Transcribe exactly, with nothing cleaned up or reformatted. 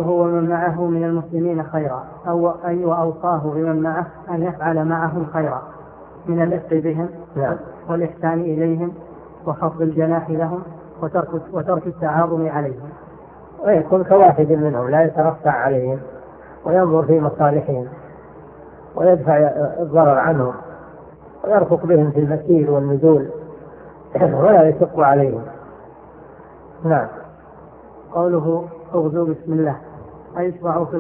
قوله ومن معه من المسلمين خيرا، أو أي وأوصاه بمن معه أن يفعل معهم خيرا من الإفق بهم والإحسان إليهم وخفض الجناح لهم وترك, وترك التعاظم عليهم، ويكون كواحد منهم لا يترفع عليهم وينظر في مصالحهم ويدفع الضرر عنهم ويرفق بهم في المسير والنزول ولا يشق عليهم. نعم. قوله اغزوا بسم الله أي اشرعوا في